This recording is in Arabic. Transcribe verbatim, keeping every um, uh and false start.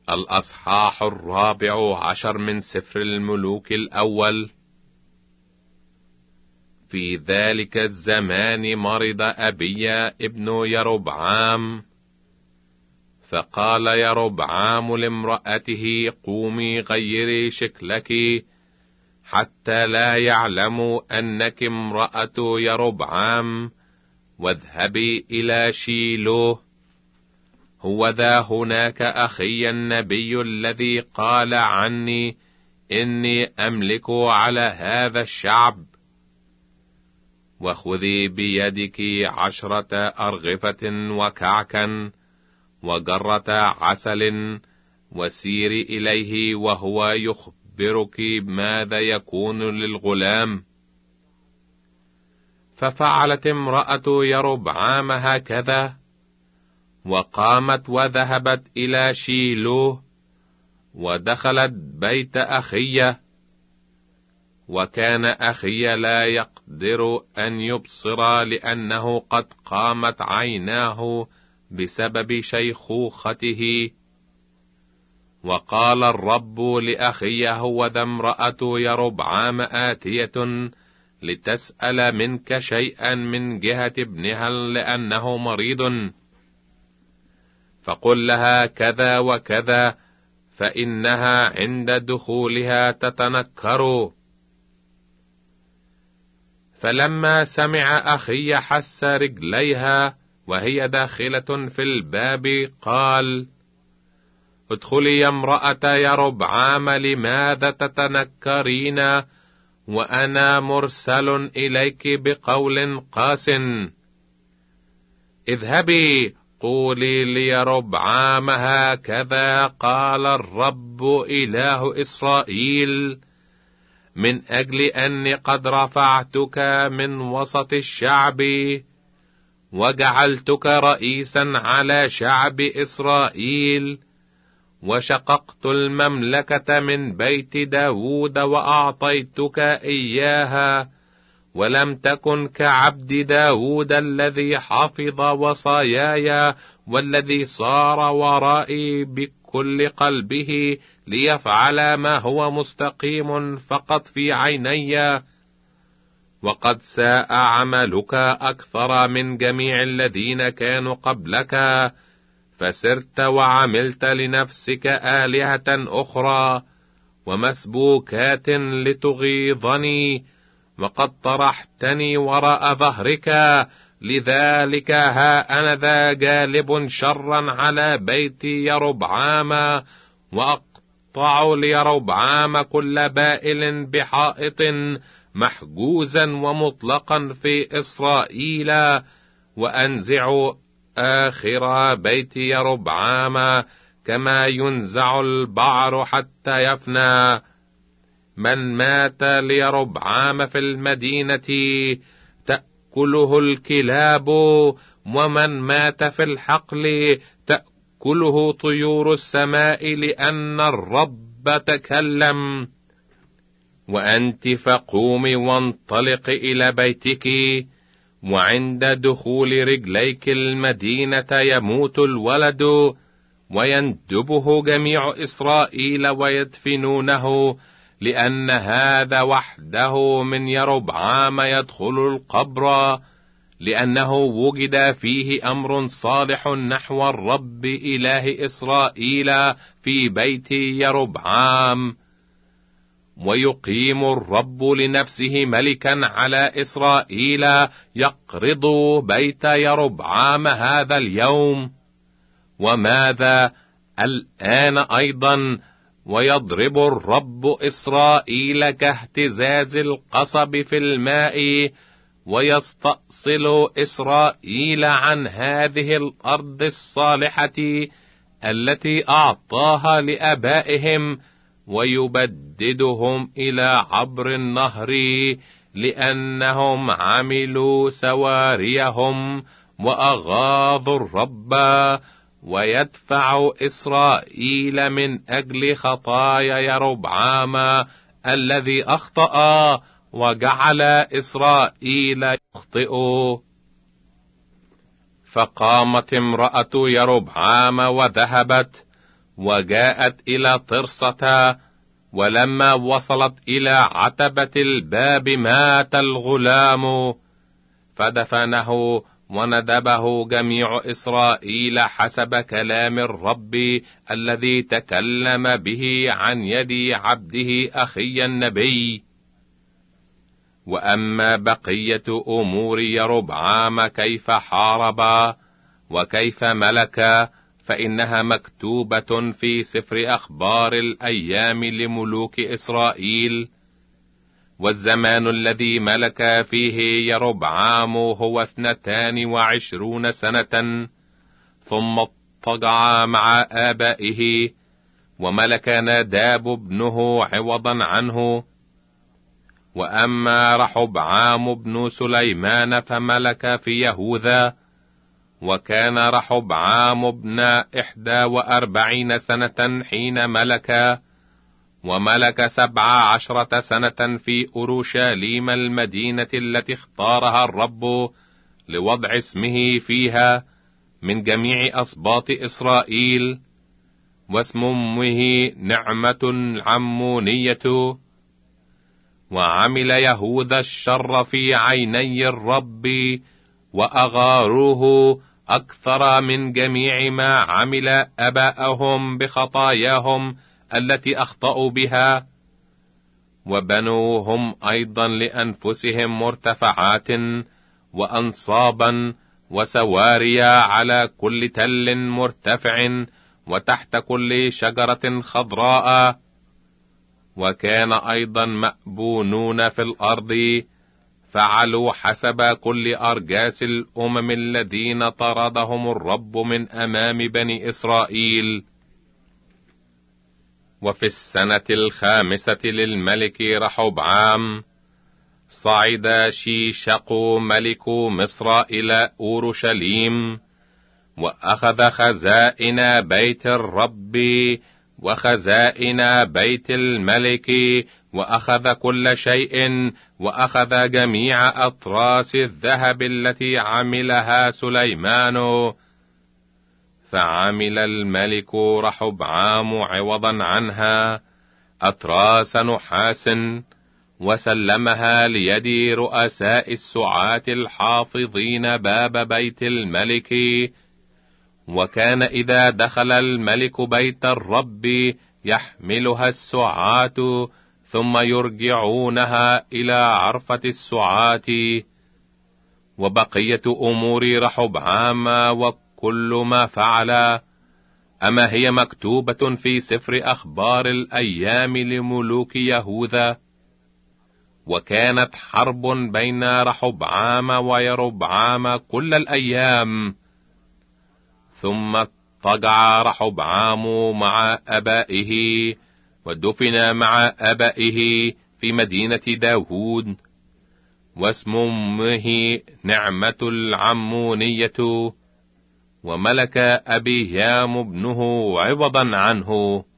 الأصحاح الرابع عشر من سفر الملوك الأول. في ذلك الزمان مرض أبيا ابن يربعام، فقال يربعام لامرأته: قومي غيري شكلك، حتى لا يعلموا أنك امرأة يربعام، واذهبي إلى شيلوه. هو ذا هناك أخي النبي الذي قال عني إني أملك على هذا الشعب. وخذي بيدك عشرة أرغفة وكعكا وجرة عسل، وسيري إليه وهو يخبرك ماذا يكون للغلام. ففعلت امرأة يربعام هكذا، وقامت وذهبت إلى شيلوه، ودخلت بيت أخيه. وكان أخي لا يقدر أن يبصر، لأنه قد قامت عيناه بسبب شيخوخته. وقال الرب لأخي: هوذا امرأة يربعام آتية لتسأل منك شيئا من جهة ابنها لأنه مريض، فقل لها كذا وكذا، فإنها عند دخولها تتنكر. فلما سمع أخي حس رجليها وهي داخلة في الباب، قال: ادخلي يا امرأة يربعام، لماذا تتنكرين وأنا مرسل إليك بقول قاس؟ اذهبي قولي ليربعام: هكذا قال الرب إله إسرائيل، من أجل أني قد رفعتك من وسط الشعب، وجعلتك رئيسا على شعب إسرائيل، وشققت المملكة من بيت داود وأعطيتك إياها، ولم تكن كعبد داود الذي حفظ وصاياي، والذي صار ورائي بكل قلبه ليفعل ما هو مستقيم فقط في عيني. وقد ساء عملك أكثر من جميع الذين كانوا قبلك، فسرت وعملت لنفسك آلهة أخرى ومسبوكات لتغيظني، وقد طرحتني وراء ظهرك. لذلك ها أنا ذا جالب شرا على بيت يربعام، وأقطع ليربعام كل بائل بحائط محجوزا ومطلقا في إسرائيل، وأنزع آخر بيت يربعام كما ينزع البعر حتى يفنى. من مات ليربعام في المدينة تأكله الكلاب، ومن مات في الحقل تأكله طيور السماء، لأن الرب تكلم. وأنت فقومي وانطلق إلى بيتك، وعند دخول رجليك المدينة يموت الولد، ويندبه جميع إسرائيل ويدفنونه، لأن هذا وحده من يربعام يدخل القبر، لأنه وجد فيه أمر صالح نحو الرب إله إسرائيل في بيت يربعام. ويقيم الرب لنفسه ملكا على إسرائيل، يقرض بيت يربعام هذا اليوم. وماذا الآن أيضا؟ ويضرب الرب إسرائيل كاهتزاز القصب في الماء، ويستأصل إسرائيل عن هذه الأرض الصالحة التي أعطاها لآبائهم، ويبددهم إلى عبر النهر، لأنهم عملوا سواريهم وأغاظوا الرب. ويدفع إسرائيل من أجل خطايا يربعام الذي أخطأ، وجعل إسرائيل يخطئ. فقامت امرأة يربعام وذهبت، وجاءت إلى طرسة، ولما وصلت إلى عتبة الباب مات الغلام، فدفنه وندبه جميع إسرائيل حسب كلام الرب الذي تكلم به عن يد عبده أخي النبي. وأما بقية أمور يربعام كيف حارب وكيف ملك فإنها مكتوبة في سفر أخبار الأيام لملوك إسرائيل. والزمان الذي ملك فيه يربعام هو اثنتان وعشرون سنة، ثم اضطجع مع آبائه، وملك ناداب ابنه عوضا عنه. وأما رحبعام بن سليمان فملك في يهوذا، وكان رحبعام ابن إحدى وأربعين سنة حين ملك، وملك سبع عشرة سنة في أورشليم المدينة التي اختارها الرب لوضع اسمه فيها من جميع أسباط إسرائيل، واسم أمه نعمة العمونية. وعمل يهوذا الشر في عيني الرب، وأغاروه أكثر من جميع ما عمل أباءهم بخطاياهم التي أخطأوا بها. وبنوهم أيضا لأنفسهم مرتفعات وأنصابا وسواريا على كل تل مرتفع وتحت كل شجرة خضراء. وكان أيضا مأبونون في الأرض فعلوا حسب كل أرجاس الأمم الذين طردهم الرب من أمام بني إسرائيل. وفي السنة الخامسة للملك رحبعام صعد شيشق ملك مصر إلى أورشليم، وأخذ خزائن بيت الرب وخزائن بيت الملك، وأخذ كل شيء، وأخذ جميع أطراس الذهب التي عملها سليمان. فعمل الملك رحبعام عوضا عنها أطراس نحاس، وسلمها ليد رؤساء السعاة الحافظين باب بيت الملك. وكان إذا دخل الملك بيت الرب يحملها السعاة، ثم يرجعونها إلى عرفة السعاة. وبقية أمور رحبعام وكل ما فعل، أما هي مكتوبة في سفر أخبار الأيام لملوك يهوذا. وكانت حرب بين رحبعام ويربعام كل الأيام. ثم اضطجع رحبعام مع أبائه، ودفن مع أبائه في مدينة داود، واسم أمه نعمة العمونية، وملك أبيهام ابنه عوضا عنه.